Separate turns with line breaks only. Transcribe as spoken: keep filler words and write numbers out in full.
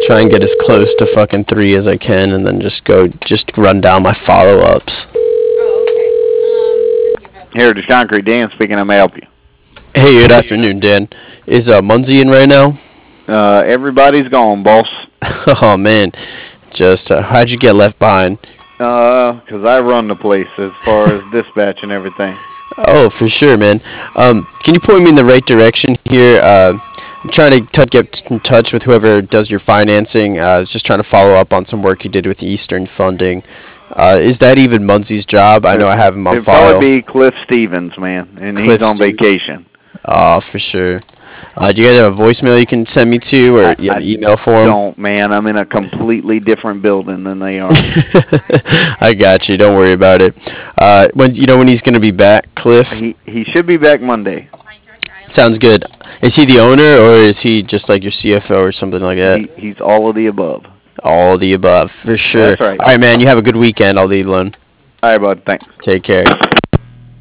try and get as close to fucking three as I can, and then just go, just run down my follow-ups.
Oh, okay. Um,
Heritage Concrete, Dan speaking. I may help you.
Hey, good afternoon, Dan. Is uh, Munzie in right now?
Uh, everybody's gone, boss.
Oh man, just uh, how'd you get left behind?
Uh, 'cause I run the place as far as dispatch and everything.
Oh, for sure, man. Um, can you point me in the right direction here? Uh, I'm trying to t- get in touch with whoever does your financing. Uh, I was just trying to follow up on some work you did with Eastern Funding. Uh, is that even Munsie's job? I know I have him on
It'd
file.
probably be Cliff Stevens, man, and
Cliff
he's on
Stevens.
vacation.
Oh, for sure. Uh, do you guys have a voicemail you can send me to, or you have an email for him?
Don't, man. I'm in a completely different building than they are.
I got you. Don't worry about it. Uh, when you know when he's gonna be back, Cliff?
He he should be back Monday.
Sounds good. Is he the owner, or is he just like your C F O or something like that?
He, he's all of the above.
All of the above, for sure.
That's right.
All right, man. You have a good weekend. I'll leave you alone.
All right, bud. Thanks.
Take care.